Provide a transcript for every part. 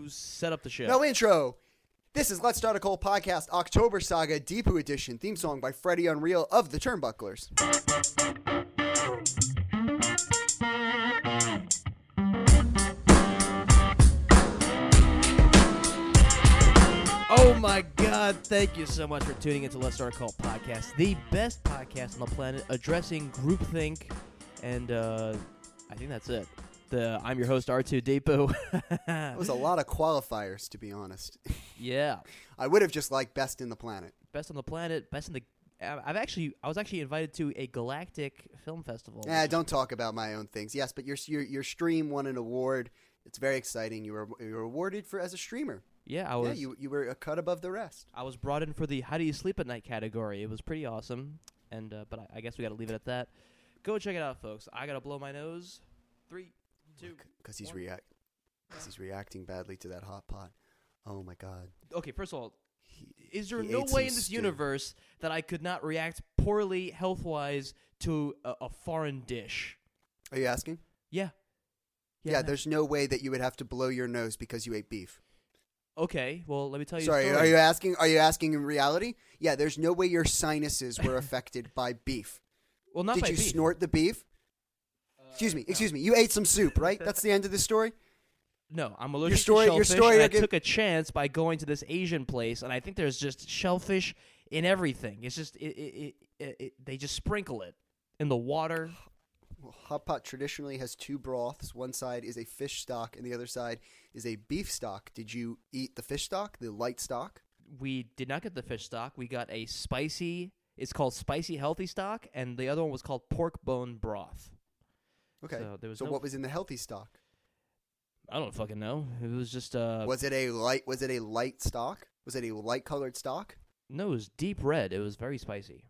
set up the show. No intro. This is Let's Start a Cult Podcast, October Saga, Deepu Edition, theme song by Freddie Unreal of the Turnbucklers. Oh my God, thank you so much for tuning into Let's Start a Cult Podcast, the best podcast on the planet addressing groupthink, and I think that's it. I'm your host, R2 Deepu. It was a lot of qualifiers, to be honest. Yeah. I would have just liked Best in the Planet. Best on the planet, best in the... I was actually invited to a galactic film festival. Don't talk about my own things. Yes, but your stream won an award. It's very exciting. You were awarded as a streamer. Yeah, I was. Yeah, you were a cut above the rest. I was brought in for the How Do You Sleep at Night category. It was pretty awesome, and but I guess we got to leave it at that. Go check it out, folks. I gotta blow my nose. 3, 2. Because he's reacting badly to that hot pot. Oh my God. Okay, first of all, is there no ate way some in this stew. universe that I could not react poorly health-wise to a foreign dish? Are you asking? Yeah. Yeah, there's no way that you would have to blow your nose because you ate beef. Okay, well, let me tell you. Sorry, a story. are you asking in reality? Yeah, there's no way your sinuses were affected by beef. Well, not Did by you beef. snort the beef? Excuse me. You ate some soup, right? That's the end of the story? No, I'm allergic to your shellfish, story and I took a chance by going to this Asian place, and I think there's just shellfish in everything. It's just they just sprinkle it in the water. Well, hot pot traditionally has two broths. One side is a fish stock, and the other side is a beef stock. Did you eat the fish stock, the light stock? We did not get the fish stock. We got a spicy. It's called spicy healthy stock, and the other one was called pork bone broth. Okay. So there was what was in the healthy stock? I don't fucking know. It was just Was it a light stock? Was it a light colored stock? No, it was deep red. It was very spicy.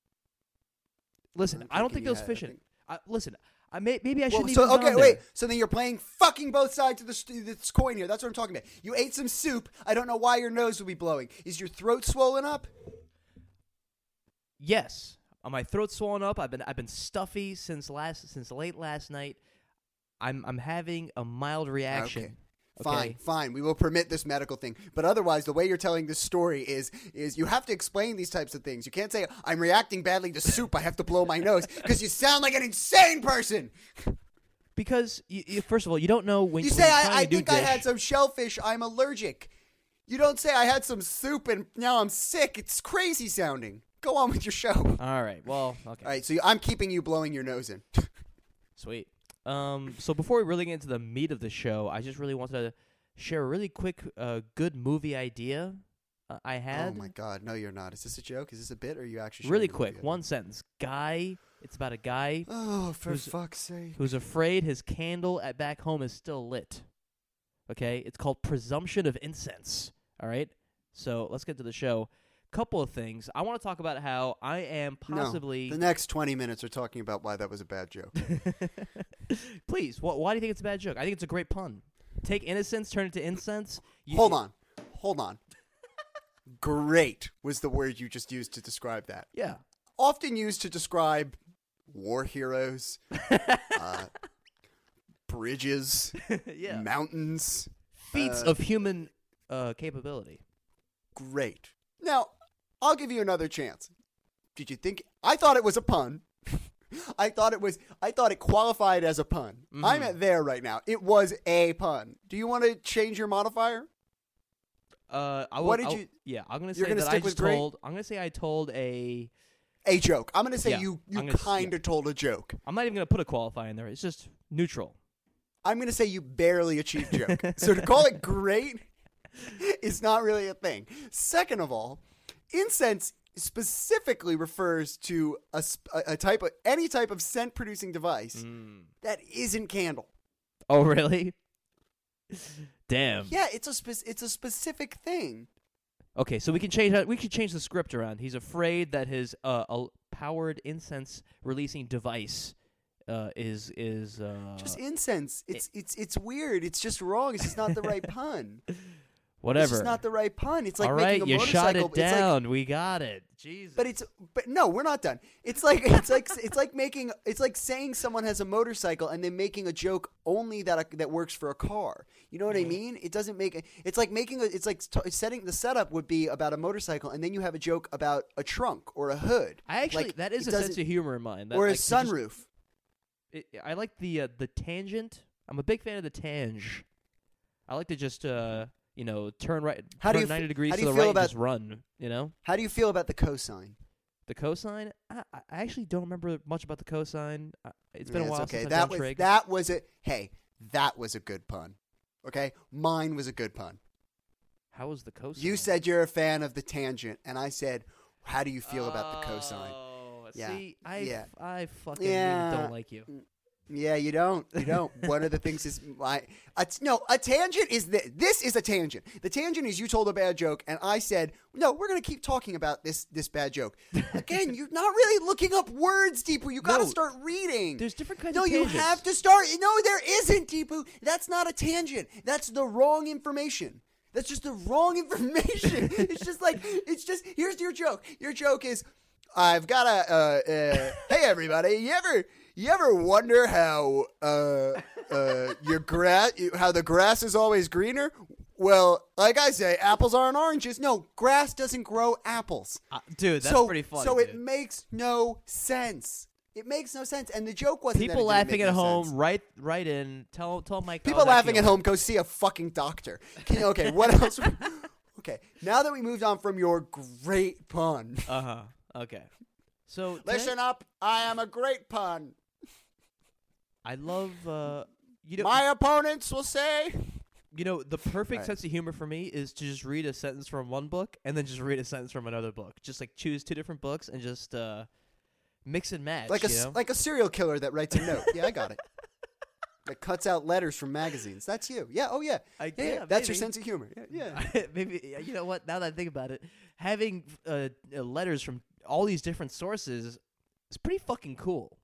Listen, I don't think there was fish in it. Listen, maybe I shouldn't even gone there. Wait. So then you're playing fucking both sides of this coin here. That's what I'm talking about. You ate some soup. I don't know why your nose would be blowing. Is your throat swollen up? Yes. My throat's swollen up. I've been stuffy since late last night. I'm having a mild reaction. Okay. Fine. We will permit this medical thing. But otherwise, the way you're telling this story is you have to explain these types of things. You can't say, I'm reacting badly to soup, I have to blow my nose, because you sound like an insane person. Because, first of all, you don't know when you say, I think I had some shellfish, I'm allergic. You don't say, I had some soup and now I'm sick. It's crazy sounding. Go on with your show. All right. Well, okay. All right, so I'm keeping you blowing your nose in. Sweet. So before we really get into the meat of the show, I just really wanted to share a really quick, good movie idea I had. Oh my God, no, you're not. Is this a joke? Is this a bit, or are you actually really quick? One sentence. It's about a guy. Oh, for fuck's sake! Who's afraid his candle at back home is still lit? Okay, it's called Presumption of Incense. All right, so let's get to the show. Couple of things. I want to talk about how I am possibly... No, the next 20 minutes are talking about why that was a bad joke. Please, why do you think it's a bad joke? I think it's a great pun. Take innocence, turn it to incense. Hold on. Great was the word you just used to describe that. Yeah. Often used to describe war heroes, bridges, mountains. Feats of human capability. Great. Now, I'll give you another chance. Did you think... I thought it was a pun. I thought it qualified as a pun. Mm-hmm. I'm at there right now. It was a pun. Do you want to change your modifier? I'm gonna say that I'm gonna say I told a joke. I'm gonna say you kind of told a joke. I'm not even gonna put a qualifier in there. It's just neutral. I'm gonna say you barely achieved joke. So to call it great is not really a thing. Second of all, incense specifically refers to any type of scent producing device that isn't candle. Oh, really? Damn. Yeah, it's a specific thing. Okay, so we can change the script around. He's afraid that his powered incense releasing device is just incense. It's weird. It's just wrong. It's just not the right pun. Whatever. It's not the right pun. It's like All making right, a you motorcycle. shot it It's like, down. We got it. Jesus. but no, we're not done. It's like saying someone has a motorcycle and then making a joke only that works for a car. You know what I mean? It doesn't make. It's like setting the setup would be about a motorcycle, and then you have a joke about a trunk or a hood. That is a sense of humor in mine. Or a sunroof. I like the tangent. I'm a big fan of the tange. I like to just turn 90 degrees to the right and just run. You know. How do you feel about the cosine? The cosine? I actually don't remember much about the cosine. It's been a while okay. since I've done trig. That was a good pun. Okay, mine was a good pun. How was the cosine? You said you're a fan of the tangent, and I said, how do you feel about the cosine? See, I fucking really don't like you. Yeah, you don't. One of the things is a tangent is this is a tangent. The tangent is you told a bad joke, and I said, no, we're going to keep talking about this bad joke. Again, you're not really looking up words, Deepu. You got to start reading. There's different kinds of tangents. No, you have to start. No, there isn't, Deepu. That's not a tangent. That's the wrong information. That's just the wrong information. Here's your joke. Your joke is, I've got hey everybody, you ever wonder how your how the grass is always greener? Well, like I say, apples aren't oranges. No, grass doesn't grow apples. Dude, that's pretty funny. So it makes no sense. It makes no sense. And the joke wasn't people that it laughing make at no home. sense. Right in. Tell Mike. People laughing at home. Go see a fucking doctor. Okay, what else? Okay, now that we moved on from your great pun. Okay. So listen up. I am a great pun. I love. My opponents will say. The perfect sense of humor for me is to just read a sentence from one book and then just read a sentence from another book. Just like choose two different books and just mix and match. Like a serial killer that writes a note. Yeah, I got it. That cuts out letters from magazines. That's you. Yeah. Oh yeah. Yeah. That's your sense of humor. Yeah. Maybe you know what? Now that I think about it, having letters from all these different sources is pretty fucking cool.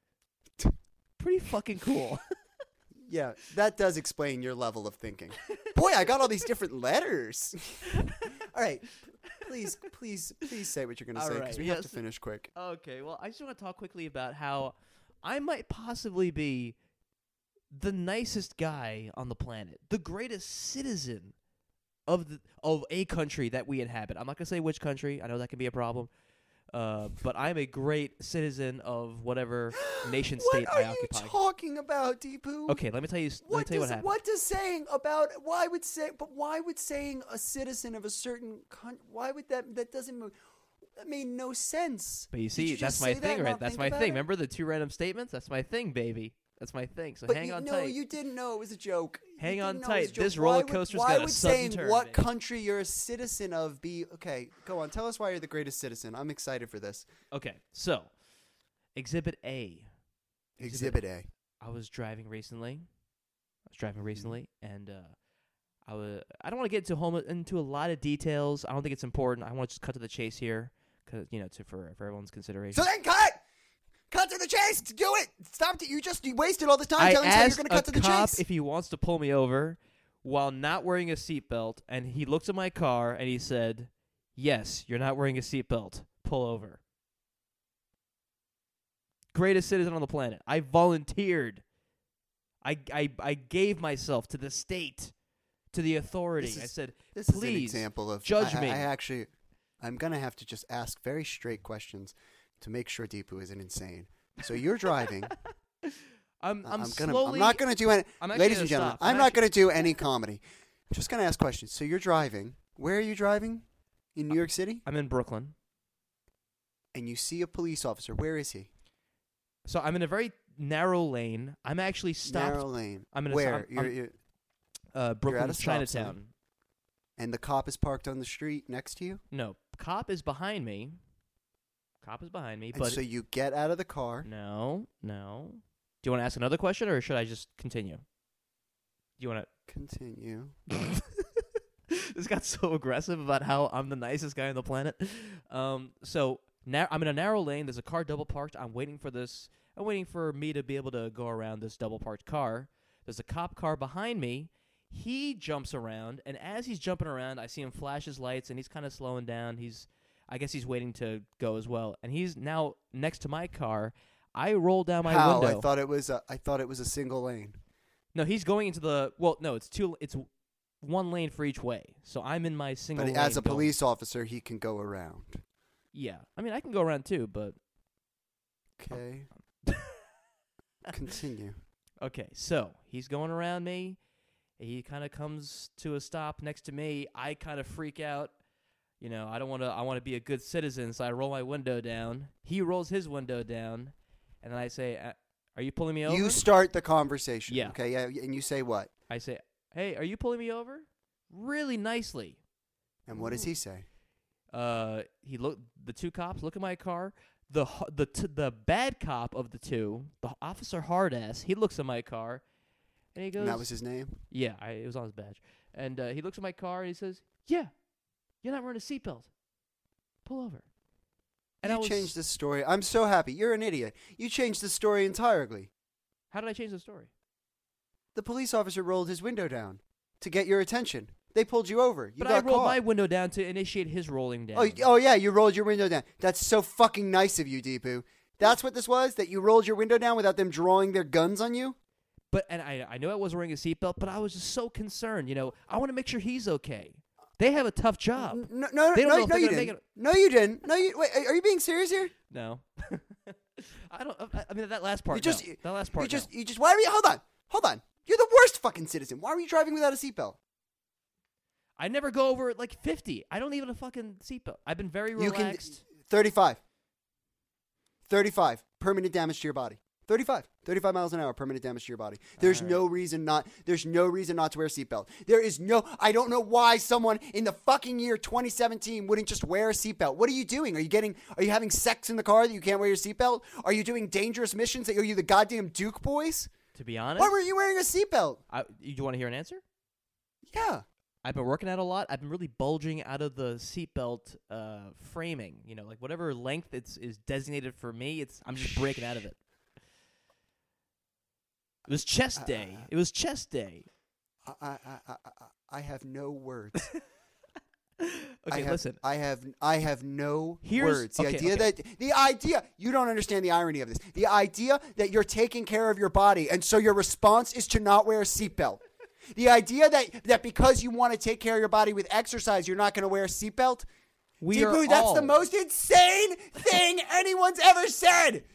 Pretty fucking cool. Yeah, that does explain your level of thinking. Boy, I got all these different letters. All right. Please say what you're going to say because we have to finish quick. Okay, well, I just want to talk quickly about how I might possibly be the nicest guy on the planet, the greatest citizen of a country that we inhabit. I'm not going to say which country. I know that can be a problem. But I'm a great citizen of whatever nation state I occupy. What are you talking about, Deepu? Okay, let me tell you what happened. What does saying about why would saying a citizen of a certain country? Why would that doesn't move? That made no sense. But you see, that's my thing, right? That's my thing. Remember the two random statements? That's my thing, baby. That's my thing. So hang on tight. No, you didn't know it was a joke. Hang on tight. This roller coaster's got a sudden turn. What country you're a citizen of be okay? Go on. Tell us why you're the greatest citizen. I'm excited for this. Okay, so Exhibit A. Exhibit A. I was driving recently, and I don't want to get into a lot of details. I don't think it's important. I want to just cut to the chase here, because for everyone's consideration. So then cut. Cut to the chase. Do it. Stop it. You wasted all this time telling us how you're going to cut to the chase. I asked a cop if he wants to pull me over while not wearing a seatbelt, and he looked at my car and he said, "Yes, you're not wearing a seatbelt. Pull over." Greatest citizen on the planet. I volunteered. I gave myself to the state, to the authority. I said, "This please is an example of judge me." I'm going to have to just ask very straight questions to make sure Deepu isn't insane. So you're driving. I'm not going to do any. Ladies and gentlemen, I'm not going to do any comedy. I'm just going to ask questions. So you're driving. Where are you driving? In New York City? I'm in Brooklyn. And you see a police officer. Where is he? So I'm in a very narrow lane. I'm actually stopped. Narrow lane. I'm in Where? Brooklyn's Chinatown. And the cop is parked on the street next to you? No. Cop is behind me. And so you get out of the car. No. Do you want to ask another question, or should I just continue? Do you want to continue? This got so aggressive about how I'm the nicest guy on the planet. So now I'm in a narrow lane. There's a car double parked. I'm waiting for me to be able to go around this double parked car. There's a cop car behind me. He jumps around, and as he's jumping around, I see him flash his lights, and he's kind of slowing down. I guess he's waiting to go as well, and he's now next to my car. I roll down my window. I thought it was a single lane. No, he's going into the. Well, no, it's one lane for each way. So I'm in my single lane. But as a police officer, he can go around. Yeah. I mean, I can go around too, but. Okay. Continue. Okay, so he's going around me. He kind of comes to a stop next to me. I kind of freak out. You know, I want to be a good citizen, so I roll my window down. He rolls his window down, and then I say, "Are you pulling me over?" You start the conversation. Yeah. Okay, yeah, and you say what? I say, "Hey, are you pulling me over?" Really nicely. And what does he say? The two cops look at my car. The bad cop of the two, the officer Hardass, he looks at my car, and he goes, And that was his name? Yeah, it was on his badge. And he looks at my car and he says, "Yeah, you're not wearing a seatbelt. Pull over." And you changed the story. I'm so happy. You're an idiot. You changed the story entirely. How did I change the story? The police officer rolled his window down to get your attention. They pulled you over. But I rolled my window down to initiate his rolling down. Oh, yeah, you rolled your window down. That's so fucking nice of you, Deepu. That's what this was? That you rolled your window down without them drawing their guns on you? But I know I wasn't wearing a seatbelt, but I was just so concerned. You know, I want to make sure he's okay. They have a tough job. No, you didn't. No, you didn't. Wait, are you being serious here? No. I don't. I mean, that last part. That last part. You just. Why are you? Hold on. You're the worst fucking citizen. Why were you driving without a seatbelt? I never go over like 50. I don't need a fucking seatbelt. I've been very relaxed. 35. 35. Permanent damage to your body. 35 miles an hour, permanent damage to your body. There's no reason not to wear a seatbelt. I don't know why someone in the fucking year 2017 wouldn't just wear a seatbelt. What are you doing? Are you having sex in the car that you can't wear your seatbelt? Are you doing dangerous missions? Are you the goddamn Duke boys? To be honest. Why were you wearing a seatbelt? You want to hear an answer? Yeah. I've been working out a lot. I've been really bulging out of the seatbelt framing. You know, like whatever length is designated for me, I'm just breaking out of it. It was chest day. It was chest day. I have no words. Okay, listen. I have no words. The idea you don't understand the irony of this. The idea that you're taking care of your body, and so your response is to not wear a seatbelt. The idea that because you want to take care of your body with exercise, you're not going to wear a seatbelt. That's the most insane thing anyone's ever said.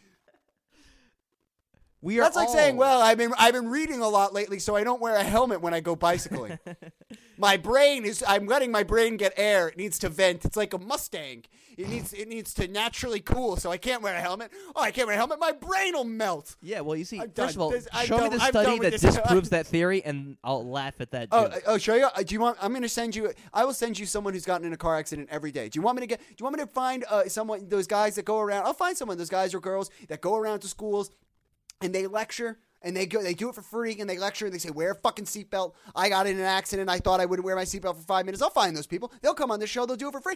That's like saying, well, I've been reading a lot lately, so I don't wear a helmet when I go bicycling. I'm letting my brain get air. It needs to vent. It's like a Mustang. It needs to naturally cool, so I can't wear a helmet. Oh, I can't wear a helmet. My brain will melt. Yeah, well, you see, first of all, show me the study that disproves that theory, and I'll laugh at that joke. Oh, show you? Do you want? I'm going to send you. I will send you someone who's gotten in a car accident every day. Do you want me to find someone? Those guys that go around. I'll find someone. Those guys or girls that go around to schools. And they lecture, and they do it for free, and they lecture, and they say, wear a fucking seatbelt. I got in an accident. I thought I wouldn't wear my seatbelt for 5 minutes. I'll find those people. They'll come on this show. They'll do it for free.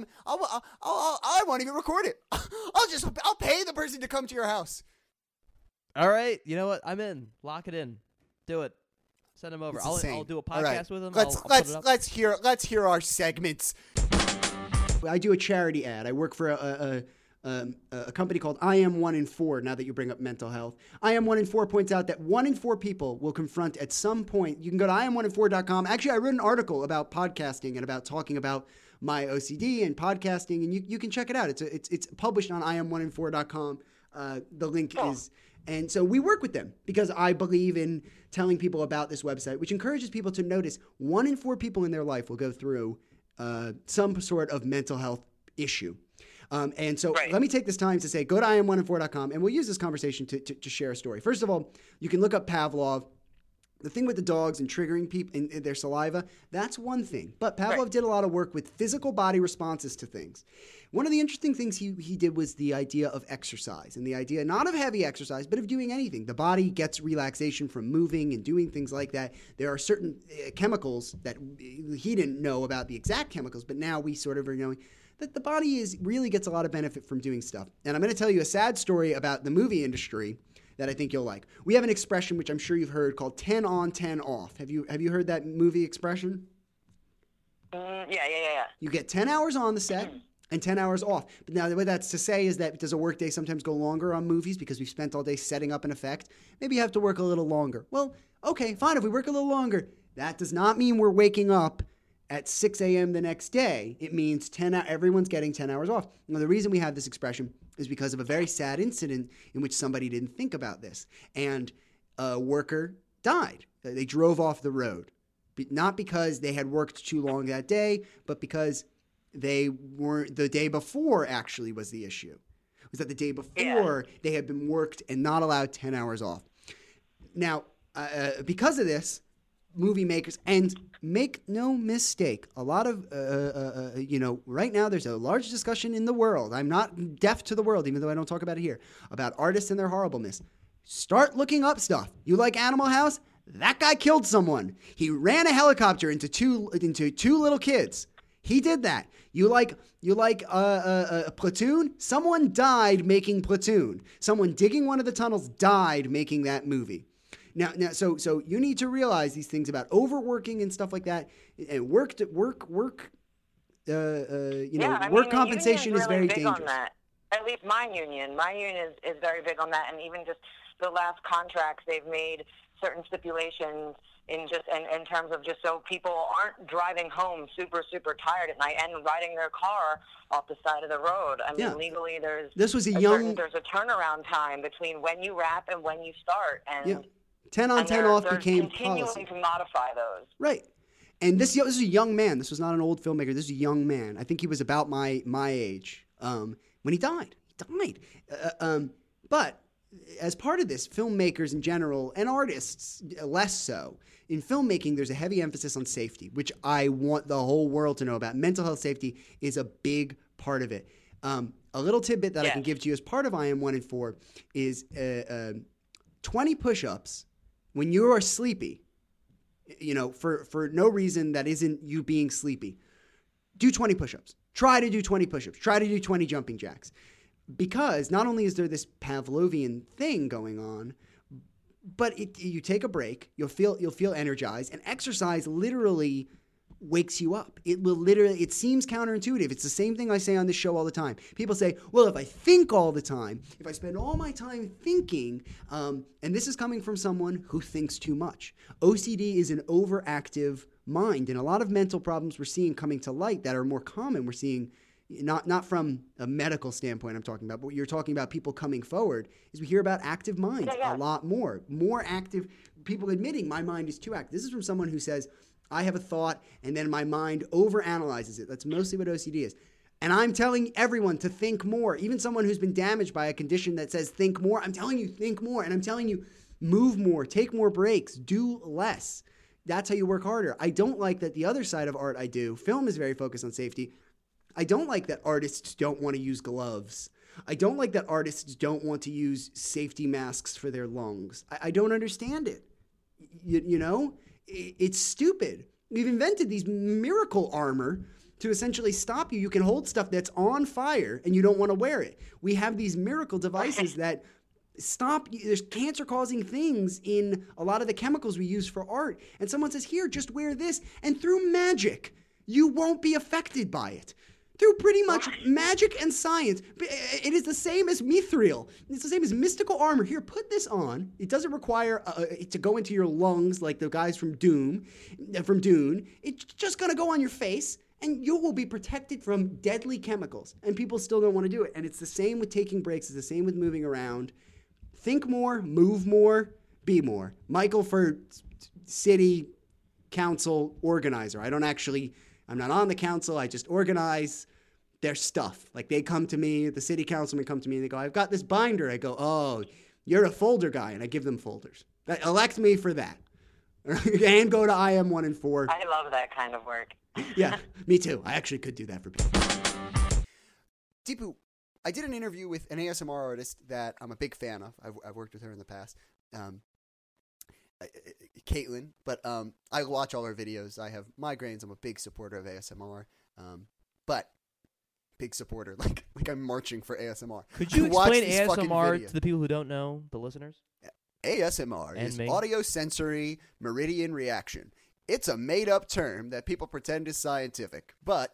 I won't even record it. I'll pay the person to come to your house. All right. You know what? I'm in. Lock it in. Do it. Send him over. I'll do a podcast with him. Let's hear our segments. I do a charity ad. I work for a company called I Am 1 in 4, now that you bring up mental health. I Am 1 in 4 points out that 1 in 4 people will confront at some point. You can go to iam1in4.com. Actually, I wrote an article about podcasting and about talking about my OCD and podcasting, and you can check it out. It's published on iam1in4.com. The link is... And so we work with them because I believe in telling people about this website, which encourages people to notice 1 in 4 people in their life will go through some sort of mental health issue. And so let me take this time to say, go to iam1in4.com, and we'll use this conversation to share a story. First of all, you can look up Pavlov. The thing with the dogs and triggering people in their saliva, that's one thing. But Pavlov did a lot of work with physical body responses to things. One of the interesting things he did was the idea of exercise, and the idea not of heavy exercise, but of doing anything. The body gets relaxation from moving and doing things like that. There are certain chemicals that he didn't know about, the exact chemicals, but now we sort of are knowing that the body really gets a lot of benefit from doing stuff. And I'm going to tell you a sad story about the movie industry that I think you'll like. We have an expression which I'm sure you've heard called 10 on, 10 off. Have you heard that movie expression? Yeah. You get 10 hours on the set and 10 hours off. But now, the way that's to say is that does a workday sometimes go longer on movies because we've spent all day setting up an effect? Maybe you have to work a little longer. Well, okay, fine. If we work a little longer, that does not mean we're waking up at 6 a.m. the next day. It means everyone's getting 10 hours off. Now, the reason we have this expression is because of a very sad incident in which somebody didn't think about this. And a worker died. They drove off the road. Not because they had worked too long that day, but because they weren't, the day before actually was the issue. It was that the day before they had been worked and not allowed 10 hours off. Now, because of this, movie makers, and make no mistake, a lot of, right now there's a large discussion in the world. I'm not deaf to the world, even though I don't talk about it here, about artists and their horribleness. Start looking up stuff. You like Animal House? That guy killed someone. He ran a helicopter into two little kids. He did that. You like Platoon? Someone died making Platoon. Someone digging one of the tunnels died making that movie. Now, so you need to realize these things about overworking and stuff like that. And work compensation is very dangerous. On that. At least my union is very big on that, and even just the last contracts they've made certain stipulations in terms of just so people aren't driving home super, super tired at night and riding their car off the side of the road. I mean, legally there's a turnaround time between when you wrap and when you start. And 10 on, 10 off became continuing policy. To modify those. Right. And this is a young man. This was not an old filmmaker. This is a young man. I think he was about my age when he died. He died. But as part of this, filmmakers in general, and artists less so, in filmmaking, there's a heavy emphasis on safety, which I want the whole world to know about. Mental health safety is a big part of it. A little tidbit that I can give to you as part of IM 1 and 4 is 20 push-ups when you are sleepy, for no reason that isn't you being sleepy. Do 20 push-ups. Try to do 20 push-ups. Try to do 20 jumping jacks. Because not only is there this Pavlovian thing going on, but you take a break, you'll feel energized, and exercise literally wakes you up. It seems counterintuitive. It's the same thing I say on this show all the time. People say, well, if I think all the time, if I spend all my time thinking, and this is coming from someone who thinks too much. OCD is an overactive mind, and a lot of mental problems we're seeing coming to light that are more common, we're seeing not from a medical standpoint I'm talking about, but what you're talking about people coming forward, is we hear about active minds a lot more active people admitting my mind is too active. This is from someone who says, I have a thought and then my mind overanalyzes it. That's mostly what OCD is. And I'm telling everyone to think more. Even someone who's been damaged by a condition that says think more, I'm telling you think more, and I'm telling you move more, take more breaks, do less. That's how you work harder. I don't like that the other side of art I do, film is very focused on safety. I don't like that artists don't want to use gloves. I don't like that artists don't want to use safety masks for their lungs. I don't understand it. It's stupid. We've invented these miracle armor to essentially stop you. You can hold stuff that's on fire and you don't want to wear it. We have these miracle devices that stop. There's cancer-causing things in a lot of the chemicals we use for art. And someone says, here, just wear this. And through magic, you won't be affected by it. Through pretty much magic and science. It is the same as mithril. It's the same as mystical armor. Here, put this on. It doesn't require it to go into your lungs like the guys from Dune. It's just going to go on your face, and you will be protected from deadly chemicals. And people still don't want to do it. And it's the same with taking breaks. It's the same with moving around. Think more, move more, be more. Michael for city council organizer. I'm not on the council. I just organize their stuff. Like they come to me, the city councilmen come to me and they go, I've got this binder. I go, oh, you're a folder guy. And I give them folders. Elect me for that. And go to IM 1 and 4. I love that kind of work. Yeah, me too. I actually could do that for people. Deepu, I did an interview with an ASMR artist that I'm a big fan of. I've worked with her in the past. Caitlin, but I watch all her videos. I have migraines. I'm a big supporter of ASMR, but big supporter, like I'm marching for ASMR. Could you explain ASMR to the people who don't know, the listeners? ASMR And is me. audio sensory meridian reaction. It's a made-up term that people pretend is scientific, but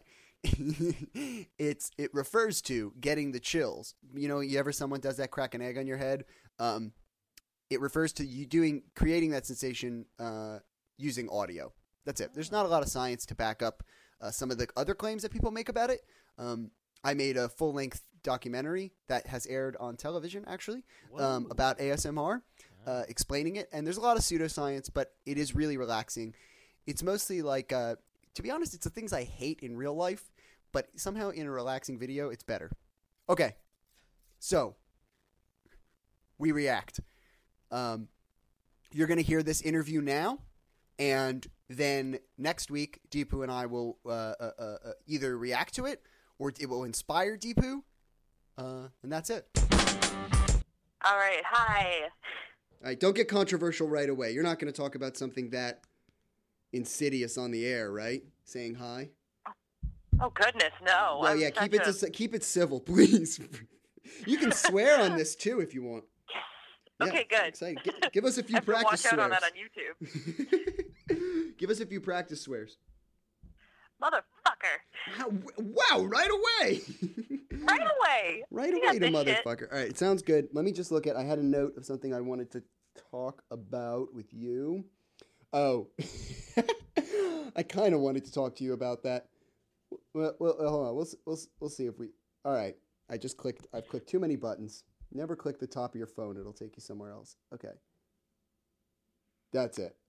it refers to getting the chills. You know, you ever someone does that crack an egg on your head? It refers to you creating that sensation using audio. That's it. There's not a lot of science to back up some of the other claims that people make about it. I made a full-length documentary that has aired on television, actually, about ASMR, explaining it. And there's a lot of pseudoscience, but it is really relaxing. It's mostly like, to be honest, it's the things I hate in real life, but somehow in a relaxing video, it's better. Okay, so we react. You're going to hear this interview now, and then next week, Deepu and I will either react to it or it will inspire Deepu, and that's it. All right, hi. All right, don't get controversial right away. You're not going to talk about something that insidious on the air, right? Saying hi. Oh goodness, no. Well, yeah, keep it civil, please. You can swear on this too if you want. Yes. Okay, good. Exciting. Give us a few I have to practice watch out swears. on that on YouTube. Give us a few practice swears. Motherfucker. Wow, right away. Right away. Right You away got to this shit. motherfucker. All right, sounds good. Let me just look at, I had a note of something I wanted to talk about with you. Oh, I kind of wanted to talk to you about that. Well, hold on. We'll see if we, all right. I've clicked too many buttons. Never click the top of your phone. It'll take you somewhere else. Okay. That's it.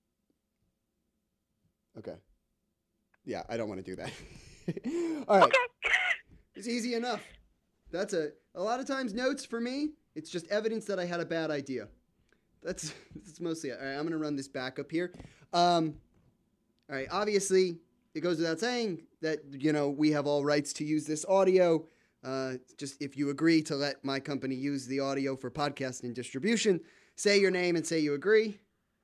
Okay. Yeah, I don't want to do that. All right. Okay. It's easy enough. That's a lot of times notes for me, it's just evidence that I had a bad idea. That's mostly it. All right, I'm going to run this back up here. All right, obviously, it goes without saying that, you know, we have all rights to use this audio. Just if you agree to let my company use the audio for podcast and distribution, say your name and say you agree.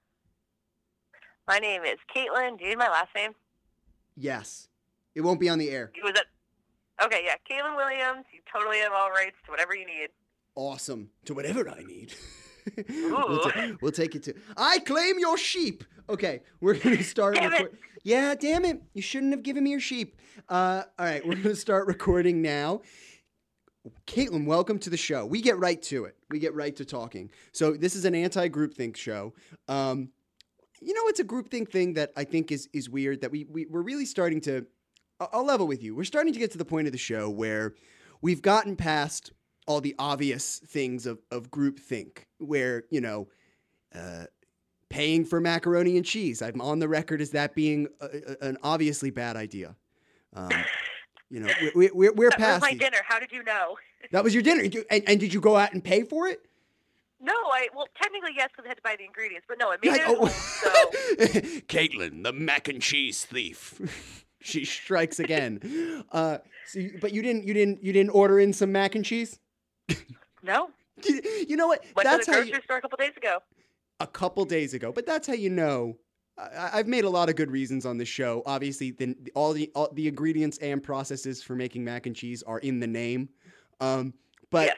My name is Caitlin. Do you need my last name? Yes. It won't be on the air. Was it? Okay, yeah. Caitlin Williams. You totally have all rights to whatever you need. Awesome. To whatever I need. Ooh. We'll take it to. I claim your sheep. Okay, we're going to start. Damn it. Yeah, damn it. You shouldn't have given me your sheep. All right, we're going to start recording now. Caitlin, welcome to the show. We get right to it. We get right to talking. So this is an anti-groupthink show. You know, it's a groupthink thing that I think is weird, that we're really starting to, I'll level with you. We're starting to get to the point of the show where we've gotten past all the obvious things of groupthink, where, you know, paying for macaroni and cheese. I'm on the record as that being an obviously bad idea. You know, we're That past was my these. dinner. How did you know? That was your dinner. And did you go out and pay for it? No, well, technically yes, because I had to buy the ingredients, but no, I made Like, it at home, so... Caitlin, the mac and cheese thief. She strikes again. But you didn't order in some mac and cheese? No. You know what? Went That's to the how grocery store a couple days ago. a couple days ago. But that's how you know. I've made a lot of good reasons on this show. Obviously, all the ingredients and processes for making mac and cheese are in the name. But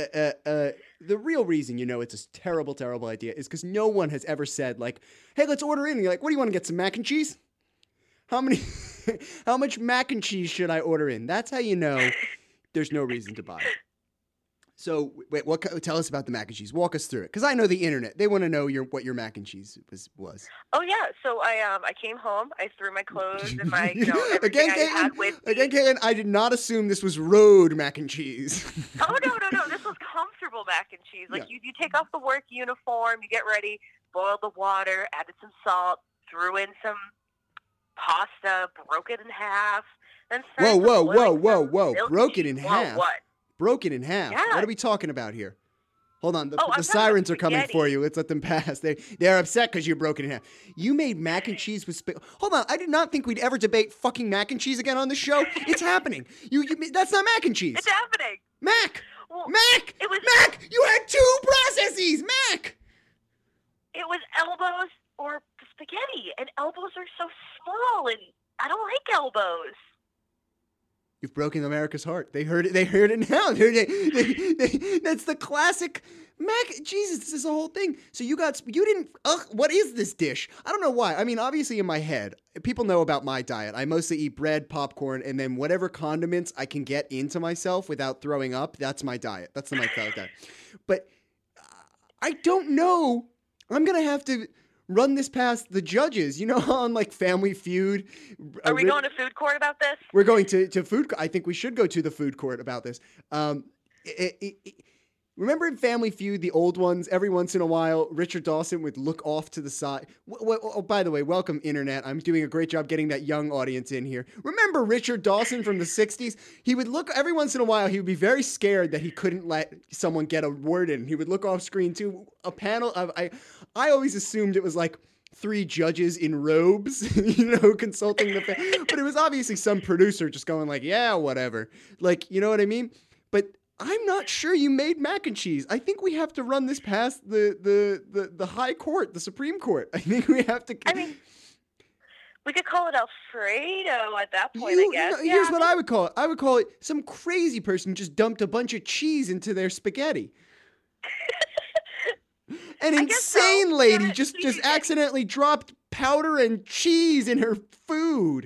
the real reason you know it's a terrible, terrible idea is because no one has ever said, like, hey, let's order in. And you're like, what do you want to get, some mac and cheese? How much mac and cheese should I order in? That's how you know there's no reason to buy it. So, wait, tell us about the mac and cheese. Walk us through it. Because I know the internet. They want to know what your mac and cheese was. Oh, yeah. So I came home. I threw my clothes and my, everything I had with me. Again, Caitlin, I did not assume this was road mac and cheese. Oh, no. This was comfortable mac and cheese. Like, Yeah. you take off the work uniform, you get ready, boiled the water, added some salt, threw in some pasta, broke it in half. Then Whoa. milk Broke it cheese. in Whoa, half? what? Broke it in half. Yeah. What are we talking about here? Hold on. I'm The talking sirens are about coming spaghetti. for you. Let's let them pass. They're upset because you broke it in half. You made mac and cheese with Hold on. I did not think we'd ever debate fucking mac and cheese again on this show. It's happening. That's not mac and cheese. It's happening. Mac! Well, Mac! it was- Mac! You had two processes! Mac! It was elbows or spaghetti, and elbows are so small, and I don't like elbows. You've broken America's heart. They heard it. They heard it now. That's the classic Jesus, this is the whole thing. So you didn't, what is this dish? I don't know why. I mean, obviously in my head, people know about my diet. I mostly eat bread, popcorn, and then whatever condiments I can get into myself without throwing up. That's my diet. That's my diet. But I don't know. I'm going to have to run this past the judges, on like Family Feud. Are we going to food court about this? We're going to food. I think we should go to the food court about this. Remember in Family Feud, the old ones, every once in a while, Richard Dawson would look off to the side. Oh, by the way, welcome, Internet. I'm doing a great job getting that young audience in here. Remember Richard Dawson from the 60s? He would look, every once in a while, he would be very scared that he couldn't let someone get a word in. He would look off screen to a panel of, I always assumed it was like 3 judges in robes, consulting the but it was obviously some producer just going like, yeah, whatever. Like, you know what I mean? But I'm not sure you made mac and cheese. I think we have to run this past the high court, the Supreme Court. I think we have to. I mean, we could call it Alfredo at that point, I guess. Here's what I would call it. I would call it some crazy person just dumped a bunch of cheese into their spaghetti. An insane lady just accidentally dropped powder and cheese in her food.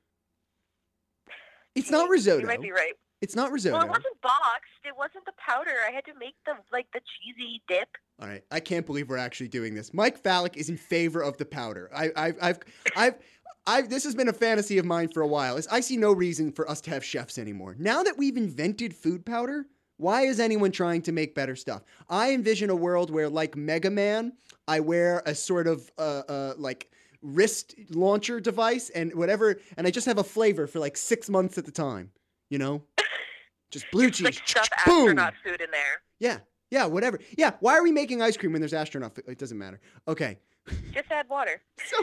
It's not risotto. You might be right. It's not risotto. Well, it wasn't boxed. It wasn't the powder. I had to make the cheesy dip. All right, I can't believe we're actually doing this. Mike Fallick is in favor of the powder. This has been a fantasy of mine for a while. I see no reason for us to have chefs anymore. Now that we've invented food powder, why is anyone trying to make better stuff? I envision a world where, like Mega Man, I wear a sort of like wrist launcher device and whatever, and I just have a flavor for like 6 months at the time. Just blue cheese. Like stuff boom. astronaut food in there. Yeah, whatever. Yeah, why are we making ice cream when there's astronaut food? It doesn't matter. Okay. Just add water.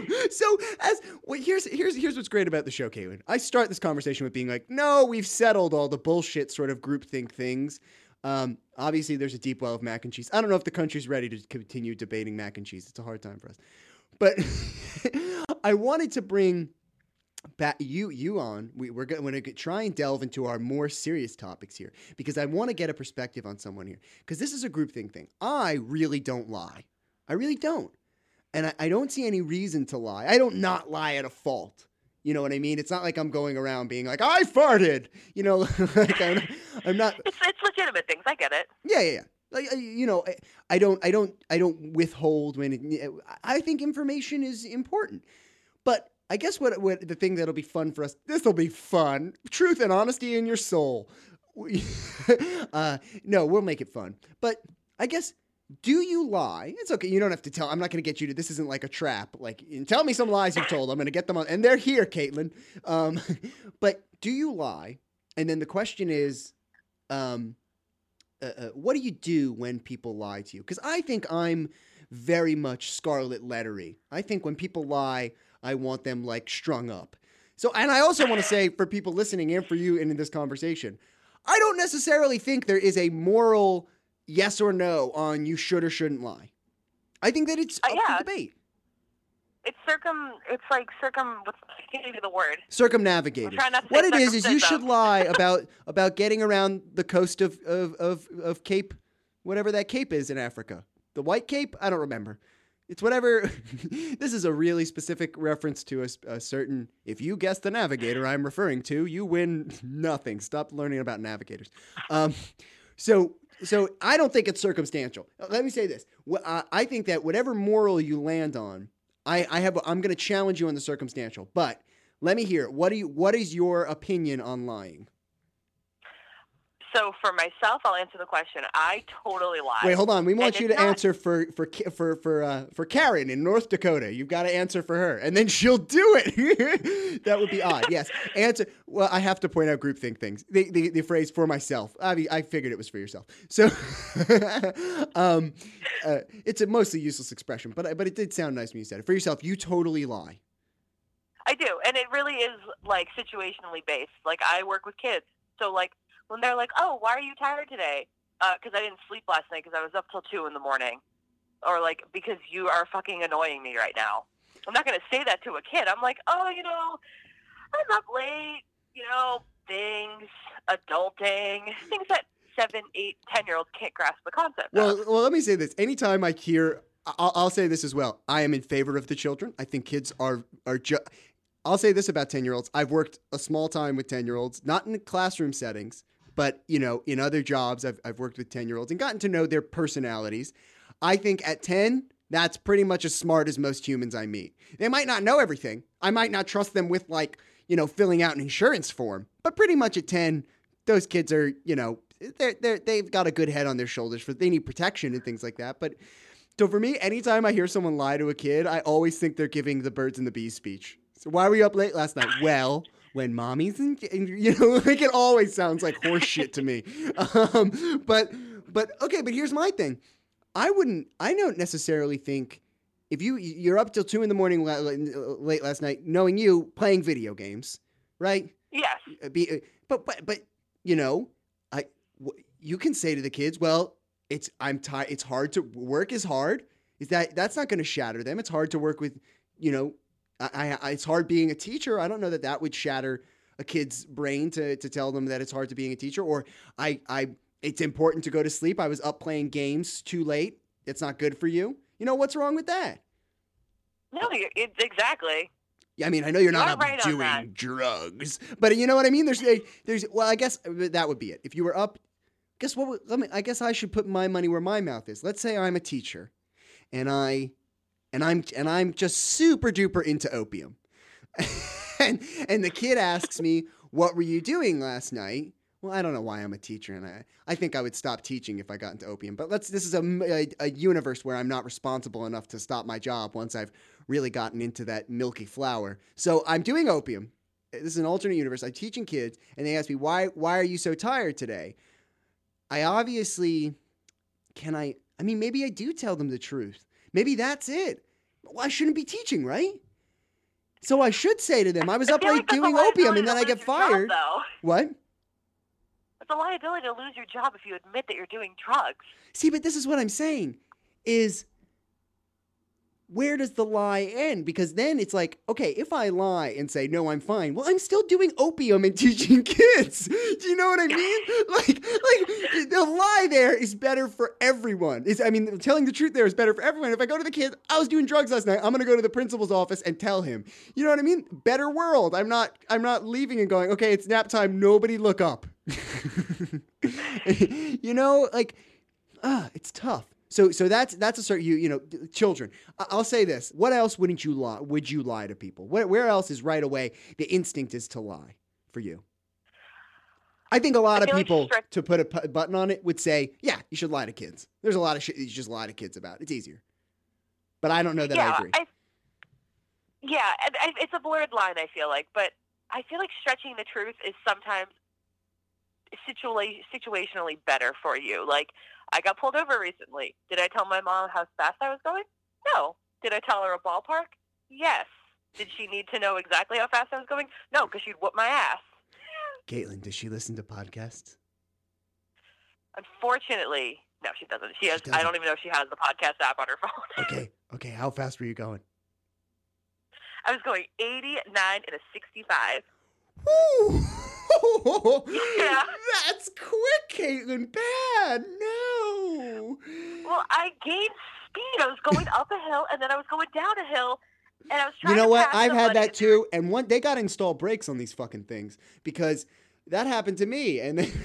Here's what's great about the show, Caitlin. I start this conversation with being like, no, we've settled all the bullshit sort of groupthink things. Obviously, there's a deep well of mac and cheese. I don't know if the country's ready to continue debating mac and cheese. It's a hard time for us. But I wanted to bring back you on. We're going to try and delve into our more serious topics here because I want to get a perspective on someone here because this is a groupthink thing. I really don't lie. I really don't. And I don't see any reason to lie. I don't not lie at a fault. You know what I mean? It's not like I'm going around being like, I farted. Like I'm not. It's legitimate things. I get it. Yeah. Like, I don't withhold when I think information is important. But I guess what the thing that'll be fun for us, this will be fun. Truth and honesty in your soul. No, we'll make it fun. But I guess, do you lie? It's okay. You don't have to tell. I'm not going to get you to, this isn't like a trap. Like, tell me some lies you've told. I'm going to get them on. And they're here, Caitlin. But do you lie? And then the question is, what do you do when people lie to you? Because I think I'm very much scarlet lettery. I think when people lie, I want them like strung up. So, and I also want to say for people listening and for you in this conversation, I don't necessarily think there is a moral yes or no on you should or shouldn't lie. I think that it's up for debate. It's what's the word? Circumnavigated. What it is you should lie about getting around the coast of Cape, whatever that Cape is in Africa. The White Cape? I don't remember. It's whatever. This is a really specific reference to a certain, if you guess the navigator I'm referring to, you win nothing. Stop learning about navigators. So I don't think it's circumstantial. Let me say this. I think that whatever moral you land on, I'm going to challenge you on the circumstantial. But let me hear it. What is your opinion on lying? So for myself, I'll answer the question. I totally lie. Wait, hold on. We want you to answer for Karen in North Dakota. You've got to answer for her, and then she'll do it. That would be odd. Yes, answer. Well, I have to point out groupthink things. The phrase "for myself." I figured it was for yourself. So, it's a mostly useless expression, but it did sound nice when you said it. For yourself, you totally lie. I do, and it really is like situationally based. Like I work with kids, so like. When they're like, oh, why are you tired today? Because I didn't sleep last night because I was up till 2 in the morning. Or like, because you are fucking annoying me right now. I'm not going to say that to a kid. I'm like, oh, I'm up late, things, adulting, things that 7, 8, 10-year-olds can't grasp the concept Well, of. well, let me say this. Anytime I hear, I'll say this as well. I am in favor of the children. I think kids are I'll say this about 10-year-olds. I've worked a small time with 10-year-olds, not in classroom settings, but, in other jobs, I've worked with 10-year-olds and gotten to know their personalities. I think at 10, that's pretty much as smart as most humans I meet. They might not know everything. I might not trust them with filling out an insurance form, but pretty much at 10, those kids are, they've got a good head on their shoulders they need protection and things like that. But so for me, anytime I hear someone lie to a kid, I always think they're giving the birds and the bees speech. So why were you up late last night? Well, when mommy's it always sounds like horse shit to me. But here's my thing. I don't necessarily think if you're up till 2 a.m. late last night, knowing you playing video games, right? Yes. But you can say to the kids, well, I'm tired. It's hard to work is hard. That's not going to shatter them. It's hard to work with, it's hard being a teacher. I don't know that would shatter a kid's brain to tell them that it's hard to being a teacher. Or it's important to go to sleep. I was up playing games too late. It's not good for you. What's wrong with that? No, exactly. Yeah, I mean, I know you're not right on that. doing drugs, but you know what I mean? Well, I guess that would be it. If you were up, I guess I should put my money where my mouth is. Let's say I'm a teacher and I'm just super duper into opium. and the kid asks me, "What were you doing last night?" Well, I don't know why I'm a teacher, and I think I would stop teaching if I got into opium. But this is a universe where I'm not responsible enough to stop my job once I've really gotten into that milky flower. So I'm doing opium. This is an alternate universe. I'm teaching kids, and they ask me, why are you so tired today? I obviously, maybe I do tell them the truth. Maybe that's it. Well, I shouldn't be teaching, right? So I should say to them, I was up late doing opium, and then I get fired. What? It's a liability to lose your job if you admit that you're doing drugs. See, but this is what I'm saying, is where does the lie end? Because then it's like, okay, if I lie and say, no, I'm fine, well, I'm still doing opium and teaching kids. Do you know what I mean? Like the lie there is better for everyone. Telling the truth there is better for everyone. If I go to the kids, I was doing drugs last night, I'm going to go to the principal's office and tell him. You know what I mean? Better world. I'm not leaving and going, okay, it's nap time. Nobody look up. It's tough. So that's a certain, children. I'll say this. What else would you lie to people? Where else is right away the instinct is to lie for you? I think a lot of people, to put a button on it, would say, yeah, you should lie to kids. There's a lot of shit you just lie to kids about. It's easier. But I don't know that I agree. It's a blurred line, I feel like. But I feel like stretching the truth is sometimes situationally better for you. Like, I got pulled over recently. Did I tell my mom how fast I was going? No. Did I tell her a ballpark? Yes. Did she need to know exactly how fast I was going? No, because she'd whoop my ass. Caitlin, does she listen to podcasts? Unfortunately, no, she doesn't. She has. I don't even know if she has the podcast app on her phone. Okay. How fast were you going? I was going 89 and a 65. Woo! Yeah. That's quick, Caitlin. Bad. No. Well, I gained speed. I was going up a hill, and then I was going down a hill, and I was trying to pass what? I've had somebody. that too. And they got to install brakes on these fucking things because that happened to me. And then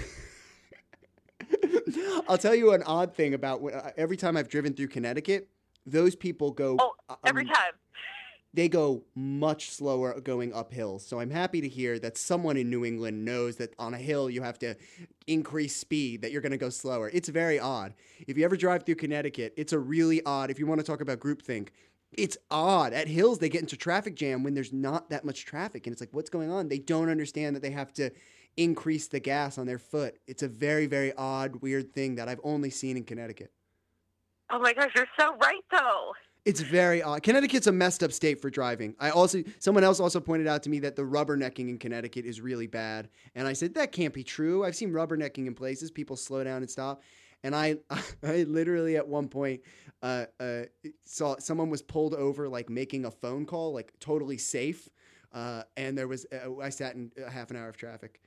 I'll tell you an odd thing about every time I've driven through Connecticut, those people go. Oh, every time. They go much slower going uphill. So I'm happy to hear that someone in New England knows that on a hill you have to increase speed, that you're going to go slower. It's very odd. If you ever drive through Connecticut, it's a really odd, if you want to talk about groupthink, it's odd. At hills, they get into traffic jam when there's not that much traffic. And it's like, what's going on? They don't understand that they have to increase the gas on their foot. It's a very, very odd, weird thing that I've only seen in Connecticut. Oh my gosh, you're so right though. It's very odd. Connecticut's a messed up state for driving. Someone else also pointed out to me that the rubbernecking in Connecticut is really bad. And I said, that can't be true. I've seen rubbernecking in places. People slow down and stop. And I literally at one point saw someone was pulled over, like making a phone call, like totally safe. And there was, I sat in half an hour of traffic.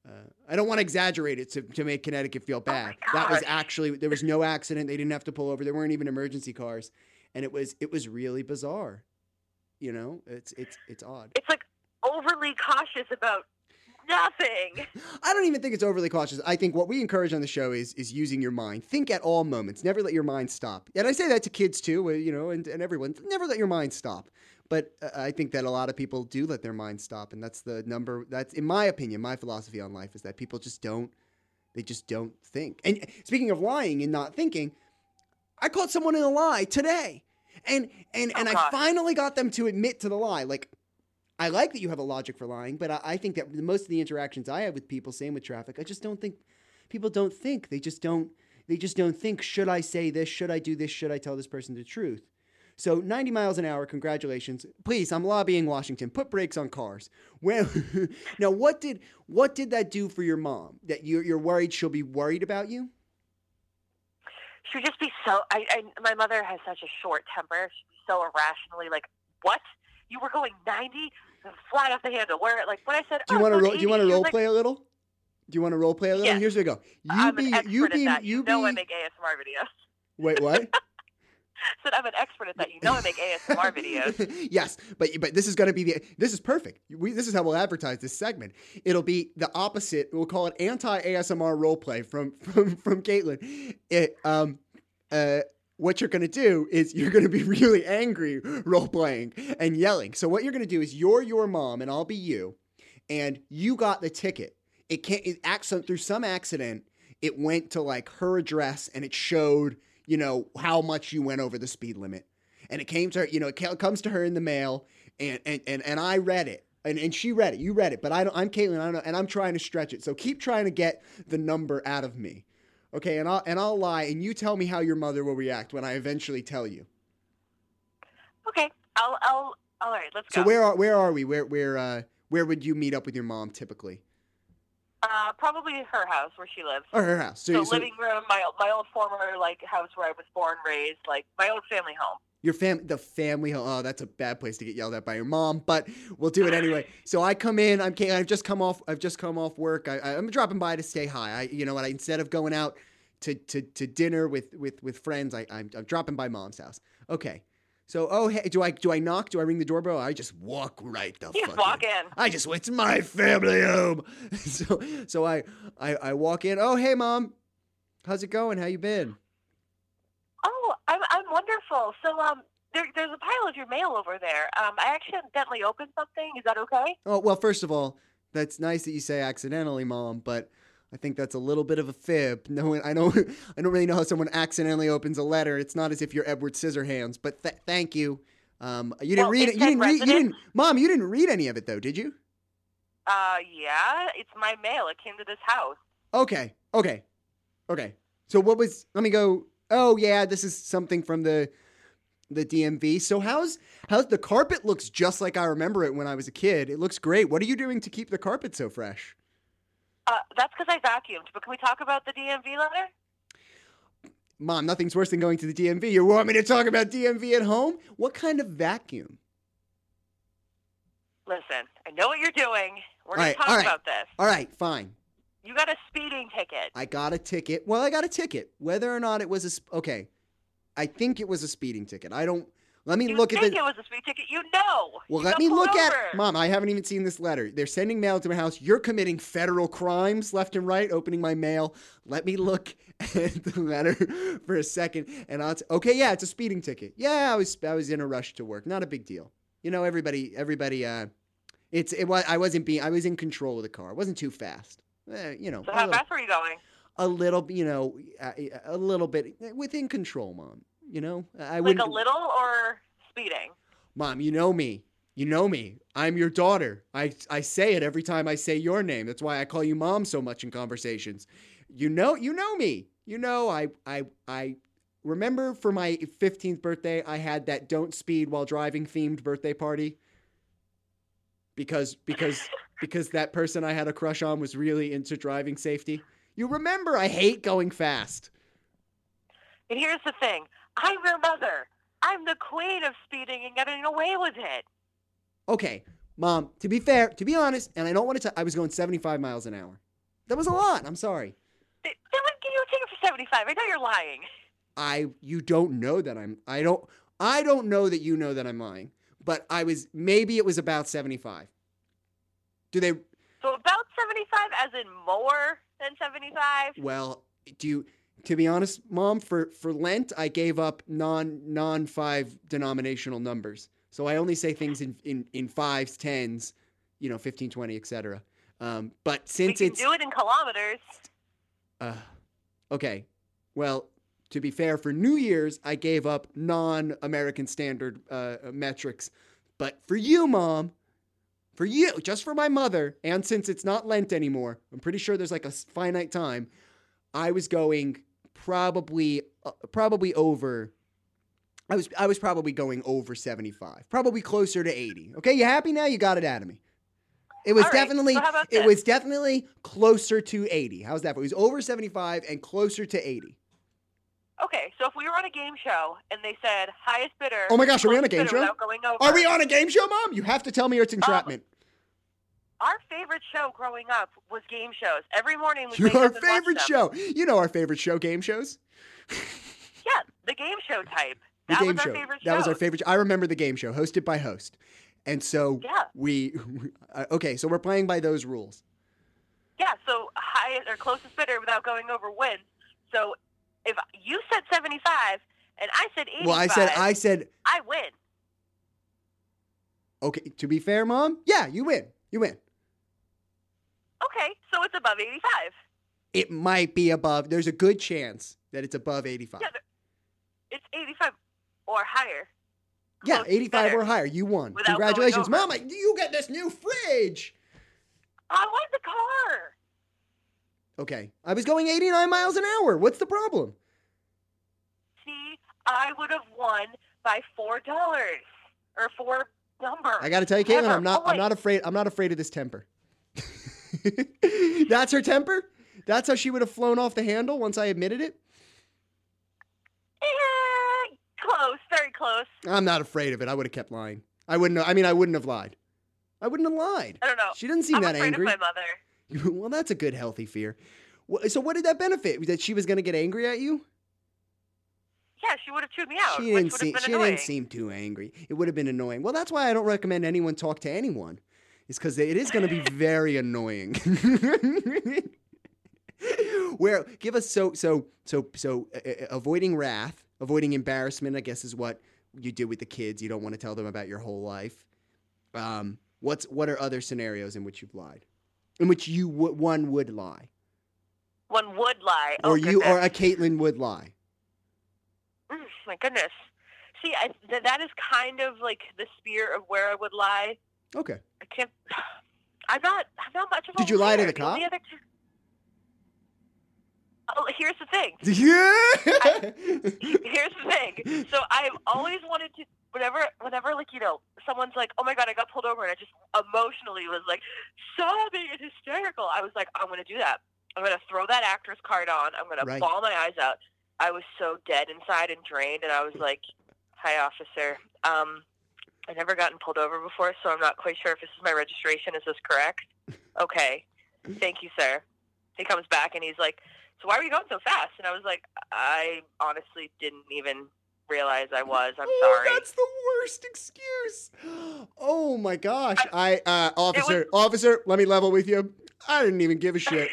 I don't want to exaggerate it to make Connecticut feel bad. That was actually, there was no accident. They didn't have to pull over. There weren't even emergency cars. And it was really bizarre. You know, it's odd. It's like overly cautious about nothing. I don't even think it's overly cautious. I think what we encourage on the show is using your mind. Think at all moments. Never let your mind stop. And I say that to kids too, you know, and everyone. Never let your mind stop. But I think that a lot of people do let their mind stop, and that's the number. That's, in my opinion, my philosophy on life is that people just don't. They just don't think. And speaking of lying and not thinking, I caught someone in a lie today, and I finally got them to admit to the lie. Like, I like that you have a logic for lying, but I think that most of the interactions I have with people, same with traffic, I just don't think people don't think. They just don't think. Should I say this? Should I do this? Should I tell this person the truth? So 90 miles an hour, congratulations. Please, I'm lobbying Washington. Put brakes on cars. Well, now, what did that do for your mom? That you're worried she'll be worried about you? She'd just be so. My mother has such a short temper. She'd be so irrationally like, "What? You were going 90, flat off the handle." Where, like, when I said, "Do you want to role play a little?" Do you want to role play a little? Yes. Here's what I go. I'm an expert at that. You know I make ASMR videos. Wait, what? Said I'm an expert at that. You know I make ASMR videos. Yes, but this is going to be this is perfect. This is how we'll advertise this segment. It'll be the opposite. We'll call it anti-ASMR roleplay from Caitlin. What you're going to do is you're going to be really angry role-playing and yelling. So what you're going to do is you're your mom and I'll be you, and you got the ticket. Through some accident, it went to like her address and it showed, you know, how much you went over the speed limit. And it came to her, you know, it comes to her in the mail, and I read it. And she read it. You read it. But I'm Caitlin, I don't know, and I'm trying to stretch it. So keep trying to get the number out of me. Okay, and I'll lie, and you tell me how your mother will react when I eventually tell you. Okay. All right, let's go. So where are we? Where would you meet up with your mom typically? Probably her house where she lives. Or her house. So living room, my old former house where I was born, raised, like my old family home. The family home. Oh, that's a bad place to get yelled at by your mom, but we'll do it anyway. So I come in. I've just come off work. I'm dropping by to say hi. Instead of going out to dinner with friends, I'm dropping by mom's house. Okay. So, hey, do I knock? Do I ring the doorbell? I just walk right the fuck walk in. It's my family home. So I walk in. Oh, hey, Mom. How's it going? How you been? Oh, I'm wonderful. So, there's a pile of your mail over there. I accidentally opened something. Is that okay? Oh, well, first of all, that's nice that you say accidentally, Mom, but I think that's a little bit of a fib. No, I don't really know how someone accidentally opens a letter. It's not as if you're Edward Scissorhands, but thank you. You didn't read it. Mom, you didn't read any of it though, did you? Yeah, it's my mail. It came to this house. Okay. So let me go. Oh yeah, this is something from the DMV. So how's the carpet? Looks just like I remember it when I was a kid. It looks great. What are you doing to keep the carpet so fresh? That's because I vacuumed. But can we talk about the DMV letter? Mom, nothing's worse than going to the DMV. You want me to talk about DMV at home? What kind of vacuum? Listen, I know what you're doing. We're going to talk about this. All right, fine. You got a speeding ticket. I got a ticket. Well, I got a ticket. Whether or not it was okay. I think it was a speeding ticket. Let me look at it was a speeding ticket? You know. Well, let me look at it. Mom, I haven't even seen this letter. They're sending mail to my house. You're committing federal crimes left and right, opening my mail. Let me look at the letter for a second, and okay, yeah, it's a speeding ticket. Yeah, I was in a rush to work. Not a big deal. You know, everybody. I was in control of the car. It wasn't too fast. So how fast were you going? A little bit within control, Mom. I wouldn't. Like a little or speeding? Mom, you know me. I'm your daughter. I say it every time I say your name. That's why I call you Mom so much in conversations. You know me. I remember for my 15th birthday, I had that don't speed while driving themed birthday party. Because that person I had a crush on was really into driving safety. You remember I hate going fast. And here's the thing. I'm your mother. I'm the queen of speeding and getting away with it. Okay, Mom, to be fair, to be honest, and I don't want to I was going 75 miles an hour. That was a lot. I'm sorry. They would give you a ticket for 75. I know you're lying. You don't know that I don't know that you know that I'm lying, but maybe it was about 75. Do they? So about 75 as in more than 75? Well, to be honest, Mom, for Lent, I gave up non 5 denominational numbers. So I only say things in fives, tens, 15, 20, etc. But since we can do it in kilometers. Okay. Well, to be fair, for New Year's, I gave up non-American standard metrics. But for you, Mom, just for my mother, and since it's not Lent anymore, I'm pretty sure there's like a finite time, I was going probably over. I was probably going over 75, probably closer to 80. Okay, you happy now? You got it out of me. It was definitely closer to 80. How's that? It was over 75 and closer to 80. Okay, so if we were on a game show and they said highest bidder. Oh my gosh, are we on a game show? Going over, are we on a game show, Mom? You have to tell me or it's entrapment. Our favorite show growing up was game shows. Every morning we wake up Your and watch favorite them. show. You know our favorite show, game shows? Yeah, the game show type. The That game was show. our favorite show. That was our favorite. I remember the game show, hosted by host. And so Yeah. okay, so we're playing by those rules. Yeah, so highest or closest bidder without going over wins. So if you said 75 and I said 85, Well, I said, I win. okay, to be fair, Mom, yeah, you win. You win. Okay, so it's above 85. It might be above. There's a good chance that it's above 85. Yeah, it's 85 or higher. Yeah, Close 85 better. or higher. You won. Without Congratulations. going over. Mama, you get this new fridge. I want the car. Okay. I was going 89 miles an hour. What's the problem? See, I would have won by $4 or 4 numbers. I got to tell you, Caitlin, I'm not afraid of this temper. That's her temper? That's how she would have flown off the handle once I admitted it? Close, very close. I'm not afraid of it. I would have kept lying. I wouldn't have lied. I wouldn't have lied. I don't know. She doesn't seem I'm that afraid angry. of my mother. Well, that's a good, healthy fear. So what did that benefit? That she was going to get angry at you? Yeah, she would have chewed me out. She which would have been annoying. didn't seem too angry. It would have been annoying. Well, that's why I don't recommend anyone talk to anyone. It's because it is going to be very annoying. Where give us avoiding wrath, avoiding embarrassment, I guess is what you do with the kids. You don't want to tell them about your whole life. What are other scenarios in which you've lied, in which one would lie, One would lie. or goodness. a Caitlin would lie? My goodness. See, that is kind of like the sphere of where I would lie. Okay. I can't. I'm not much of a Did you lie to liar. the cop? Oh, here's the thing. Yeah. Here's the thing. So I've always wanted to. Whenever, like, someone's like, "Oh my God, I got pulled over," and I just emotionally was like sobbing and hysterical. I was like, "I'm going to do that. I'm going to throw that actress card on. I'm going to bawl my eyes out." I was so dead inside and drained, and I was like, "Hi, officer. I've never gotten pulled over before, so I'm not quite sure if this is my registration. Is this correct?" "Okay. Thank you, sir." He comes back, and he's like, "So why were you going so fast?" And I was like, "I honestly didn't even realize I was. I'm sorry." That's the worst excuse. Oh, my gosh. Officer, let me level with you. I didn't even give a shit.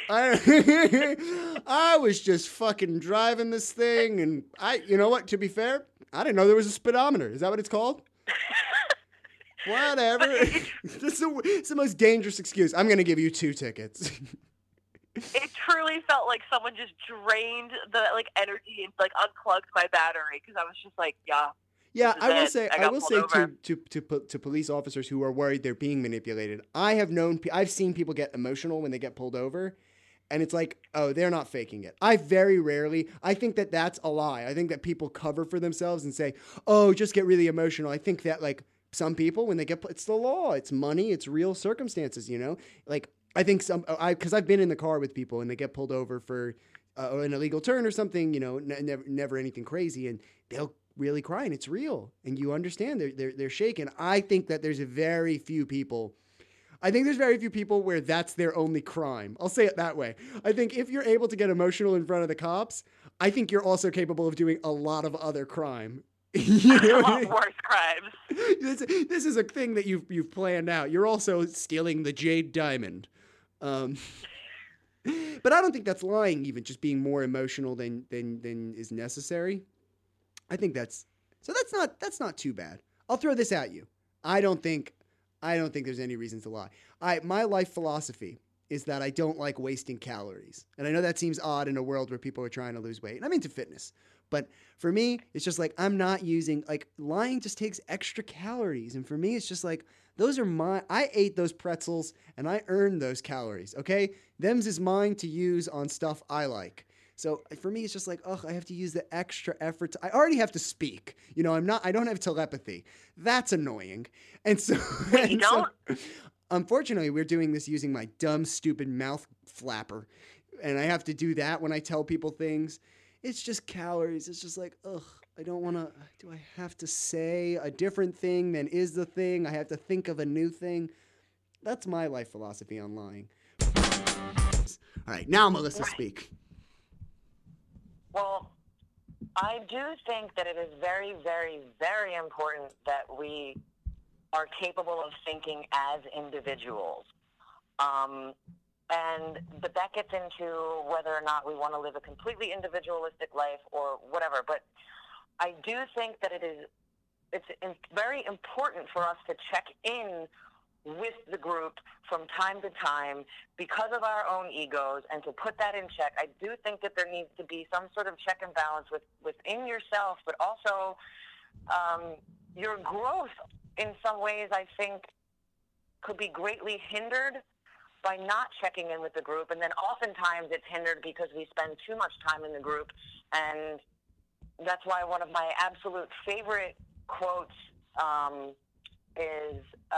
I was just fucking driving this thing, and you know what? To be fair, I didn't know there was a speedometer. Is that what it's called? Whatever. It's the most dangerous excuse. I'm going to give you 2 tickets. It truly felt like someone just drained the energy and unplugged my battery, because I was just like, yeah. Yeah, I will it. say I will say to police officers who are worried they're being manipulated. I've seen people get emotional when they get pulled over, and it's like, oh, they're not faking it. I think that that's a lie. I think that people cover for themselves and say, oh, just get really emotional. I think that some people, when they it's the law, it's money, it's real circumstances, I think because I've been in the car with people and they get pulled over for an illegal turn or something, never anything crazy, and they'll really cry, and it's real, and you understand they're shaken. I think that there's a very few people. I think there's very few people where that's their only crime. I'll say it that way. I think if you're able to get emotional in front of the cops, I think you're also capable of doing a lot of other crime. You know A what I lot mean? worse crimes. This is a thing that you've planned out. You're also stealing the jade diamond. But I don't think that's lying, even just being more emotional than is necessary. I think that's not too bad. I'll throw this at you. I don't think there's any reason to lie. My life philosophy is that I don't like wasting calories. And I know that seems odd in a world where people are trying to lose weight. And I'm into fitness. But for me, it's just like I'm not using, like, lying just takes extra calories. And for me, it's just like, I ate those pretzels and I earned those calories, okay? Them's is mine to use on stuff I like. So for me, it's just like, I have to use the extra effort. I already have to speak. You know, I don't have telepathy. That's annoying. And so, Wait, you don't? Unfortunately, we're doing this using my dumb, stupid mouth flapper. And I have to do that when I tell people things. It's just calories. It's just like, I don't want to, do I have to say a different thing than is the thing? I have to think of a new thing. That's my life philosophy on lying. All right, now Melissa speak. Well, I do think that it is very, very, very important that we are capable of thinking as individuals. But that gets into whether or not we want to live a completely individualistic life or whatever. But I do think that it's very important for us to check in with the group from time to time because of our own egos and to put that in check. I do think that there needs to be some sort of check and balance within yourself, but also your growth in some ways, I think, could be greatly hindered by not checking in with the group. And then oftentimes it's hindered because we spend too much time in the group. And that's why one of my absolute favorite quotes is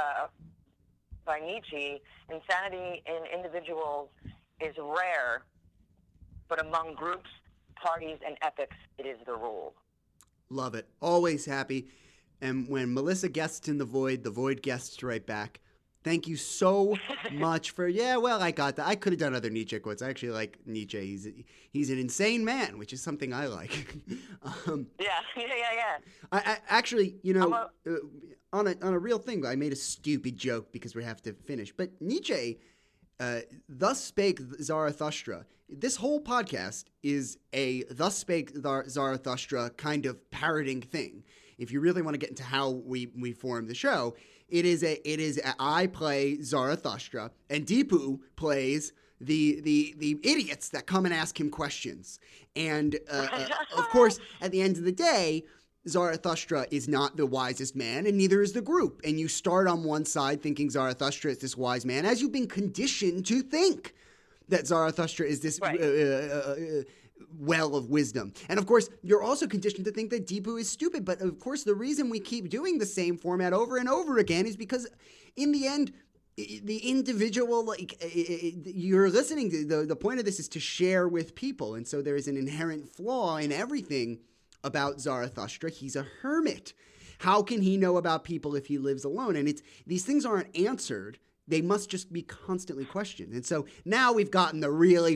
by Nietzsche: insanity in individuals is rare, but among groups, parties, and epics, it is the rule. Love it. Always happy. And when Melissa guests in the void guests right back. Thank you so much for, I got that. I could have done other Nietzsche quotes. I actually like Nietzsche. He's an insane man, which is something I like. Yeah. I actually, on a real thing, I made a stupid joke because we have to finish. But Nietzsche, thus spake Zarathustra. This whole podcast is a thus spake Zarathustra kind of parroting thing. If you really want to get into how we form the show, I play Zarathustra and Deepu plays the idiots that come and ask him questions. And of course, at the end of the day, Zarathustra is not the wisest man, and neither is the group. And you start on one side thinking Zarathustra is this wise man, as you've been conditioned to think that Zarathustra is this well of wisdom. And of course, you're also conditioned to think that Deepu is stupid. But of course, the reason we keep doing the same format over and over again is because in the end, the individual, you're listening to, the point of this is to share with people. And so there is an inherent flaw in everything about Zarathustra. He's a hermit. How can he know about people if he lives alone? And these things aren't answered. They must just be constantly questioned. And so now we've gotten the real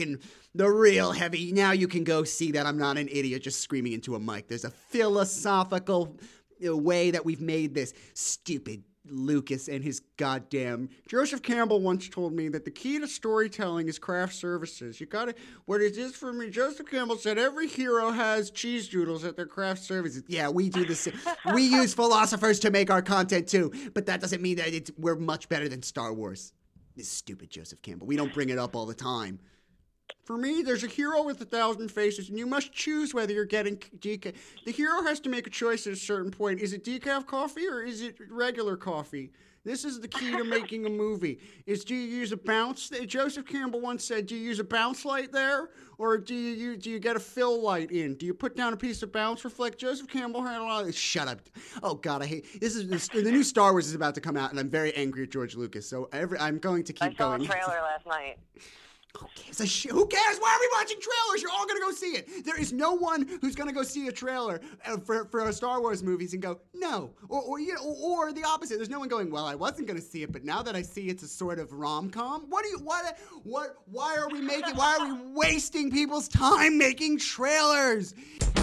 heavy. Now you can go see that I'm not an idiot just screaming into a mic. There's a philosophical way that we've made this. Stupid Lucas and his goddamn. Joseph Campbell once told me that the key to storytelling is craft services. What it is for me, Joseph Campbell said every hero has cheese doodles at their craft services. Yeah, we do the same. We use philosophers to make our content too, but that doesn't mean that we're much better than Star Wars. This stupid Joseph Campbell. We don't bring it up all the time. For me, there's a hero with 1,000 faces, and you must choose whether you're getting decaf. The hero has to make a choice at a certain point. Is it decaf coffee or is it regular coffee? This is the key to making a movie. Do you use a bounce? Joseph Campbell once said, do you use a bounce light there? Or do you get a fill light in? Do you put down a piece of bounce reflect? Joseph Campbell had a lot of... Shut up. Oh, God, I hate... The new Star Wars is about to come out, and I'm very angry at George Lucas, so I'm going to keep going. I saw a trailer last night. Who cares? Why are we watching trailers? You're all going to go see it. There is no one who's going to go see a trailer for Star Wars movies and go, no. Or the opposite. There's no one going, well, I wasn't going to see it, but now that I see it's a sort of rom-com. Why are we wasting people's time making trailers?